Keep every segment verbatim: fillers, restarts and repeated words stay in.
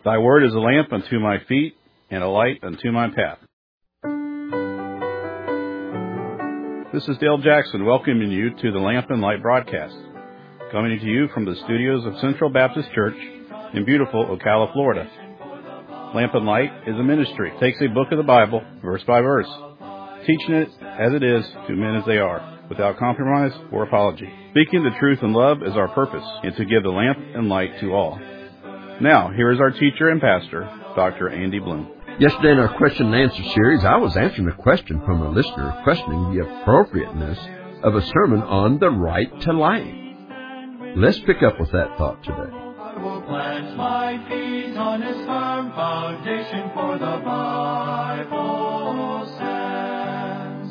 Thy word is a lamp unto my feet and a light unto my path. This is Dale Jackson welcoming you to the Lamp and Light broadcast, coming to you from the studios of Central Baptist Church in beautiful Ocala, Florida. Lamp and Light is a ministry. It takes a book of the Bible, verse by verse, teaching it as it is to men as they are, without compromise or apology. Speaking the truth in love is our purpose, and to give the lamp and light to all. Now, here is our teacher and pastor, Doctor Andy Bloom. Yesterday in our question and answer series, I was answering a question from a listener questioning the appropriateness of a sermon on the right to life. Let's pick up with that thought today. I will plant my feet on his firm foundation, for the Bible says.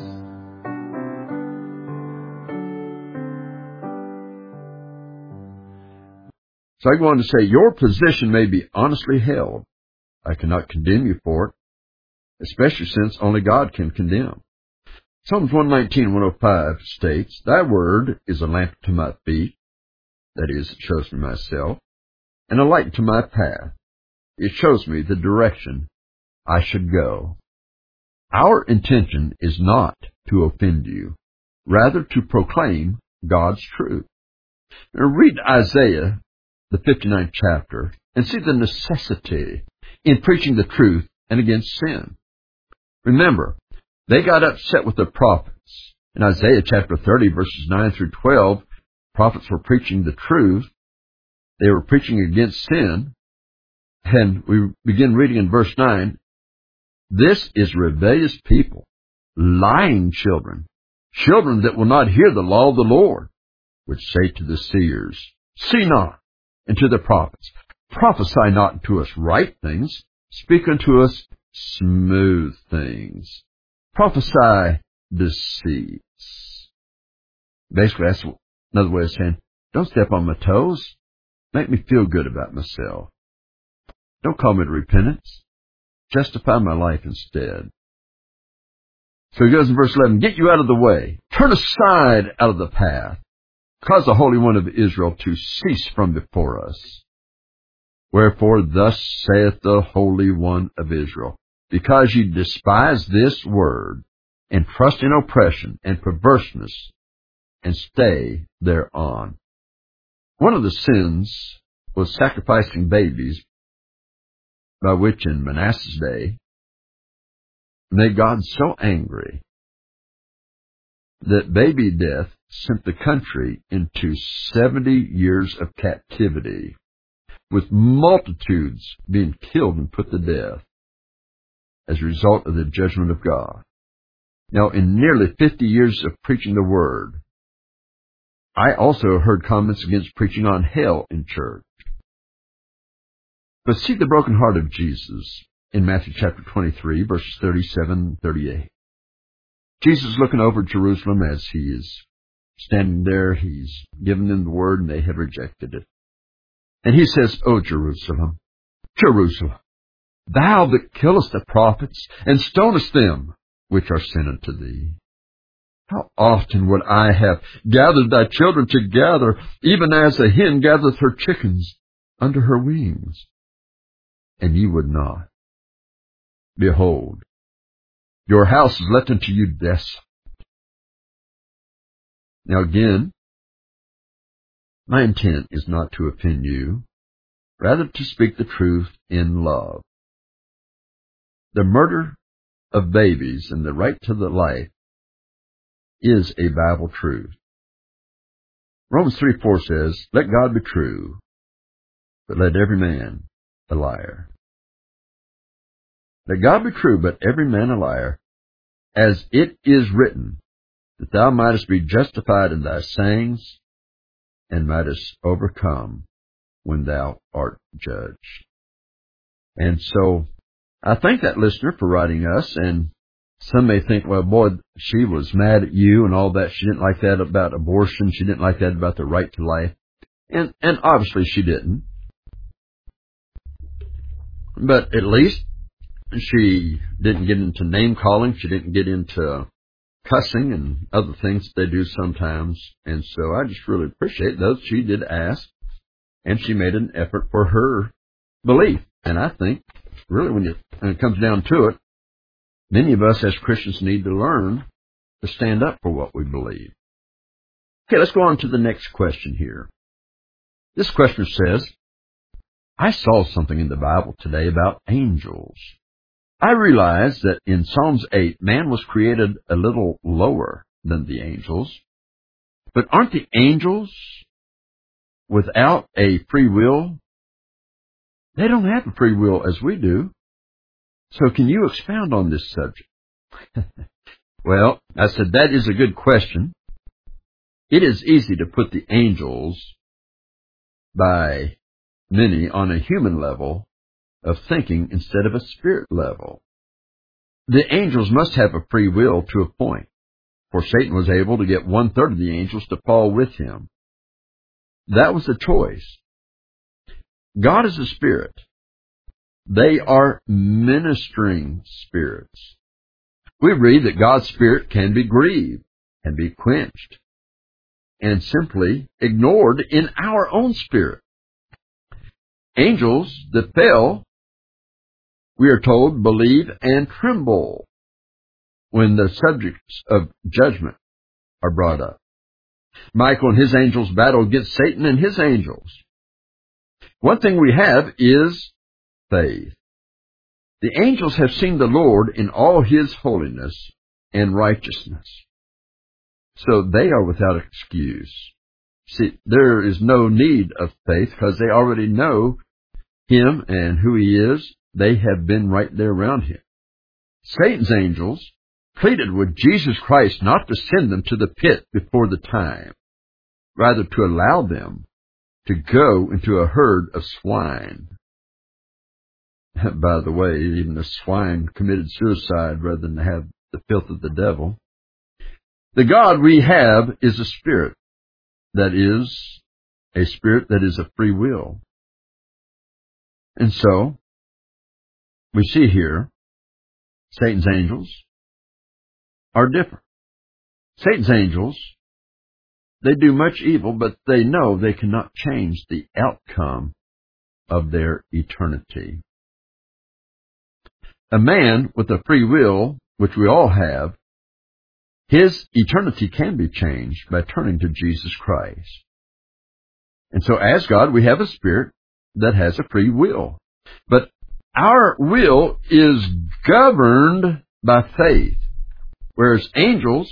So I go on to say, your position may be honestly held. I cannot condemn you for it, especially since only God can condemn. Psalms one nineteen, one oh five states, Thy word is a lamp to my feet, that is, it shows me myself, and a light to my path. It shows me the direction I should go. Our intention is not to offend you, rather to proclaim God's truth. Now read Isaiah, the fifty-ninth chapter, and see the necessity in preaching the truth and against sin. Remember, they got upset with the prophets. In Isaiah chapter thirty, verses nine through twelve, prophets were preaching the truth. They were preaching against sin. And we begin reading in verse nine, This is rebellious people, lying children, children that will not hear the law of the Lord, which say to the seers, See not, and to the prophets, Prophesy not unto us right things, speak unto us smooth things. Prophesy deceits. Basically, that's another way of saying, don't step on my toes. Make me feel good about myself. Don't call me to repentance. Justify my life instead. So he goes in verse eleven, Get you out of the way. Turn aside out of the path. Cause the Holy One of Israel to cease from before us. Wherefore thus saith the Holy One of Israel, Because ye despise this word, and trust in oppression and perverseness, and stay thereon. One of the sins was sacrificing babies, by which in Manasseh's day made God so angry that baby death sent the country into seventy years of captivity, with multitudes being killed and put to death as a result of the judgment of God. Now, in nearly fifty years of preaching the Word, I also heard comments against preaching on hell in church. But see the broken heart of Jesus in Matthew chapter twenty-three, verses thirty-seven and thirty-eight. Jesus is looking over Jerusalem as he is standing there. He's given them the Word, and they have rejected it. And he says, O Jerusalem, Jerusalem, thou that killest the prophets, and stonest them which are sent unto thee. How often would I have gathered thy children together, even as a hen gathereth her chickens under her wings, and ye would not. Behold, your house is left unto you desolate. Now again, my intent is not to offend you, rather to speak the truth in love. The murder of babies and the right to the life is a Bible truth. Romans three four says, Let God be true, but let every man a liar. Let God be true, but every man a liar, as it is written, that thou mightest be justified in thy sayings, and mightest overcome when thou art judged. And so, I thank that listener for writing us, and some may think, well, boy, she was mad at you and all that. She didn't like that about abortion. She didn't like that about the right to life. And, and obviously she didn't. But at least she didn't get into name calling. She didn't get into cussing and other things that they do sometimes. And so I just really appreciate those. She did ask, and she made an effort for her belief. And I think, really, when, you, when it comes down to it, many of us as Christians need to learn to stand up for what we believe. Okay, let's go on to the next question here. This question says, I saw something in the Bible today about angels. I realized that in Psalms eight, man was created a little lower than the angels. But aren't the angels without a free will? They don't have a free will as we do. So can you expound on this subject? Well, I said that is a good question. It is easy to put the angels by many on a human level of thinking instead of a spirit level. The angels must have a free will to a point, for Satan was able to get one-third of the angels to fall with him. That was a choice. God is a spirit. They are ministering spirits. We read that God's spirit can be grieved, can be quenched, and simply ignored in our own spirit. Angels that fell, we are told, believe and tremble when the subjects of judgment are brought up. Michael and his angels battle against Satan and his angels. One thing we have is faith. The angels have seen the Lord in all His holiness and righteousness, so they are without excuse. See, there is no need of faith because they already know Him and who He is. They have been right there around Him. Satan's angels pleaded with Jesus Christ not to send them to the pit before the time, rather to allow them to go into a herd of swine. By the way, even the swine committed suicide rather than have the filth of the devil. The God we have is a spirit that is a spirit that is a free will. And so, we see here, Satan's angels are different. Satan's angels, they do much evil, but they know they cannot change the outcome of their eternity. A man with a free will, which we all have, his eternity can be changed by turning to Jesus Christ. And so as God, we have a spirit that has a free will. But our will is governed by faith, whereas angels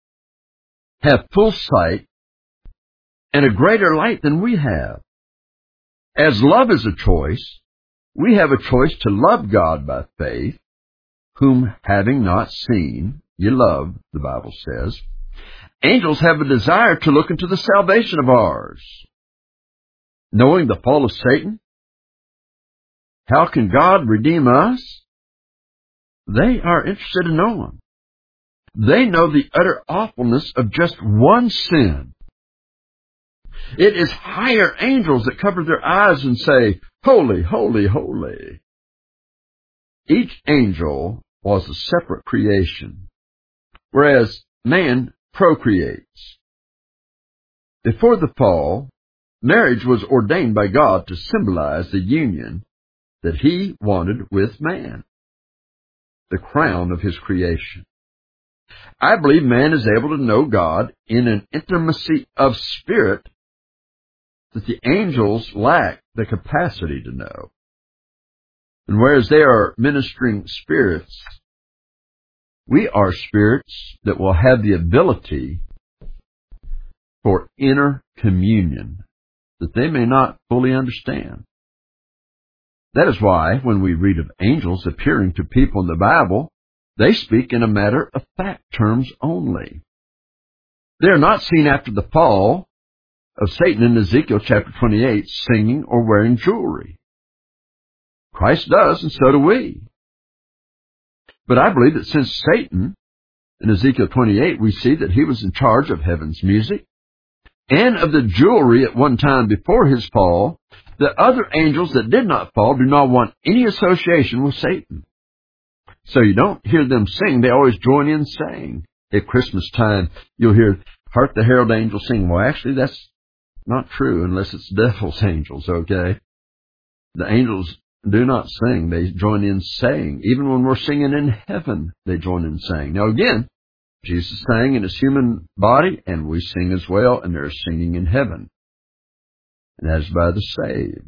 have full sight and a greater light than we have. As love is a choice, we have a choice to love God by faith, whom having not seen, ye love, the Bible says. Angels have a desire to look into the salvation of ours. Knowing the fall of Satan, how can God redeem us? They are interested in knowing. They know the utter awfulness of just one sin. It is higher angels that cover their eyes and say, Holy, holy, holy. Each angel was a separate creation, whereas man procreates. Before the fall, marriage was ordained by God to symbolize the union that He wanted with man, the crown of His creation. I believe man is able to know God in an intimacy of spirit that the angels lack the capacity to know. And whereas they are ministering spirits, we are spirits that will have the ability for inner communion that they may not fully understand. That is why when we read of angels appearing to people in the Bible, they speak in a matter of fact terms only. They are not seen after the fall of Satan in Ezekiel chapter twenty-eight singing or wearing jewelry. Christ does, and so do we. But I believe that since Satan, in Ezekiel twenty-eight, we see that he was in charge of heaven's music and of the jewelry at one time before his fall, the other angels that did not fall do not want any association with Satan. So you don't hear them sing. They always join in saying. At Christmas time, you'll hear, Hark the Herald Angels sing. Well, actually, that's not true unless it's devil's angels, okay? The angels do not sing. They join in saying. Even when we're singing in heaven, they join in saying. Now again, Jesus sang in his human body, and we sing as well, and there's singing in heaven. And that is by the saved.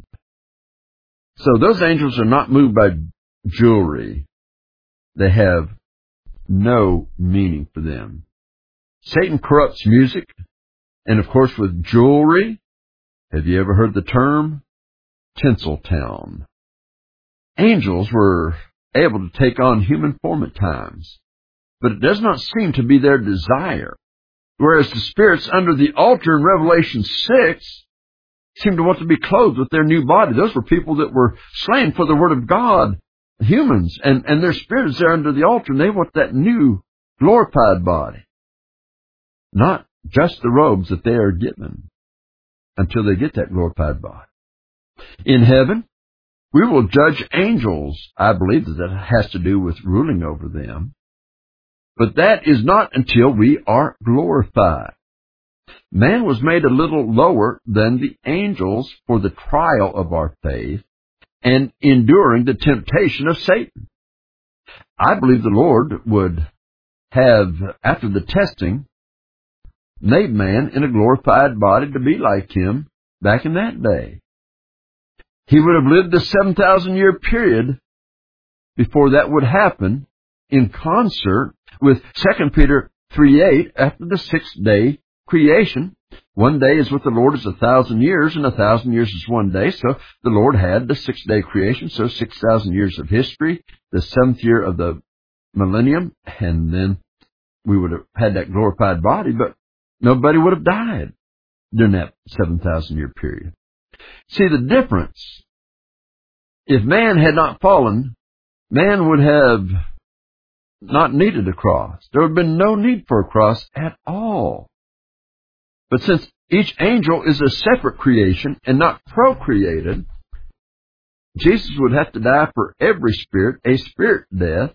So those angels are not moved by jewelry. They have no meaning for them. Satan corrupts music, and of course with jewelry. Have you ever heard the term Tinseltown? Angels were able to take on human form at times, but it does not seem to be their desire. Whereas the spirits under the altar in Revelation six seem to want to be clothed with their new body. Those were people that were slain for the Word of God, humans, and, and their spirit is there under the altar, and they want that new glorified body. Not just the robes that they are given until they get that glorified body. In heaven, we will judge angels. I believe that that has to do with ruling over them. But that is not until we are glorified. Man was made a little lower than the angels for the trial of our faith and enduring the temptation of Satan. I believe the Lord would have, after the testing, made man in a glorified body to be like him back in that day. He would have lived the seven thousand year period before that would happen in concert with Second Peter three eight after the sixth day creation. One day is with the Lord as a thousand years, and a thousand years is one day. So the Lord had the sixth day creation, so six thousand years of history, the seventh year of the millennium, and then we would have had that glorified body, but nobody would have died during that seven thousand year period. See the difference. If man had not fallen, man would have not needed a cross. There would have been no need for a cross at all. But since each angel is a separate creation and not procreated, Jesus would have to die for every spirit, a spirit death,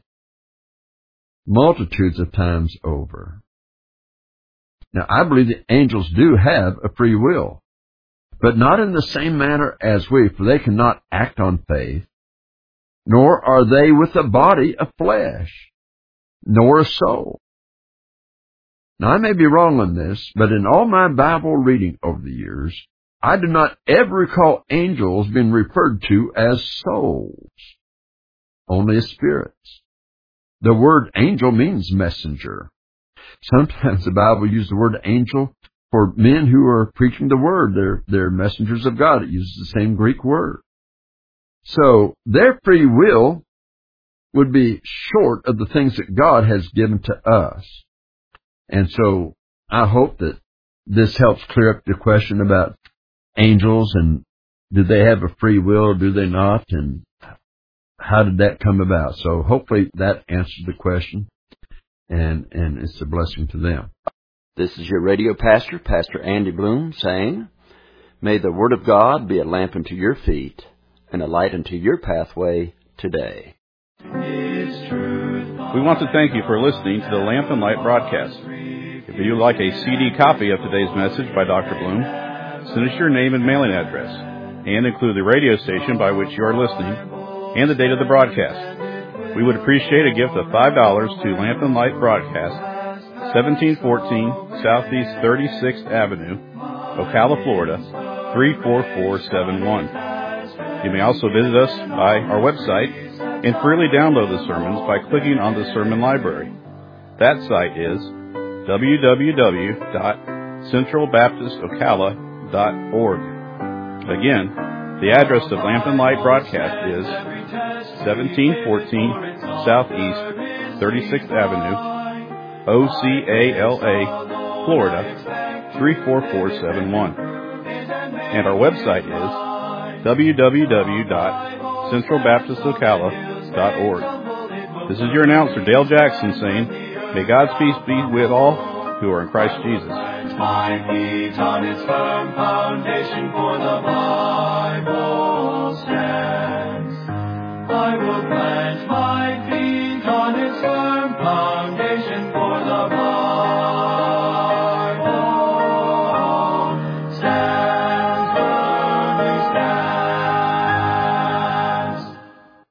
multitudes of times over. Now, I believe the angels do have a free will, but not in the same manner as we, for they cannot act on faith, nor are they with a body of flesh, nor a soul. Now, I may be wrong on this, but in all my Bible reading over the years, I do not ever recall angels being referred to as souls, only as spirits. The word angel means messenger. Sometimes the Bible uses the word angel for men who are preaching the word. They're, they're messengers of God. It uses the same Greek word. So their free will would be short of the things that God has given to us. And so I hope that this helps clear up the question about angels and do they have a free will or do they not, and how did that come about? So hopefully that answers the question, and, and it's a blessing to them. This is your radio pastor, Pastor Andy Bloom, saying, may the Word of God be a lamp unto your feet and a light unto your pathway today. We want to thank you for listening to the Lamp and Light broadcast. If you would like a C D copy of today's message by Doctor Bloom, send us your name and mailing address, and include the radio station by which you are listening and the date of the broadcast. We would appreciate a gift of five dollars to Lamp and Light Broadcast, seventeen fourteen Southeast thirty-sixth Avenue, Ocala, Florida, three four four seven one. You may also visit us by our website and freely download the sermons by clicking on the Sermon Library. That site is w w w dot central baptist ocala dot org. Again, the address of Lamp and Light Broadcast is seventeen fourteen Southeast thirty-sixth Avenue, O C A L A, Florida, three four four seven one. And our website is w w w dot central baptist ocala dot org. This is your announcer, Dale Jackson, saying, may God's peace be with all who are in Christ Jesus. My feet on its firm foundation, for the Bible stands. I will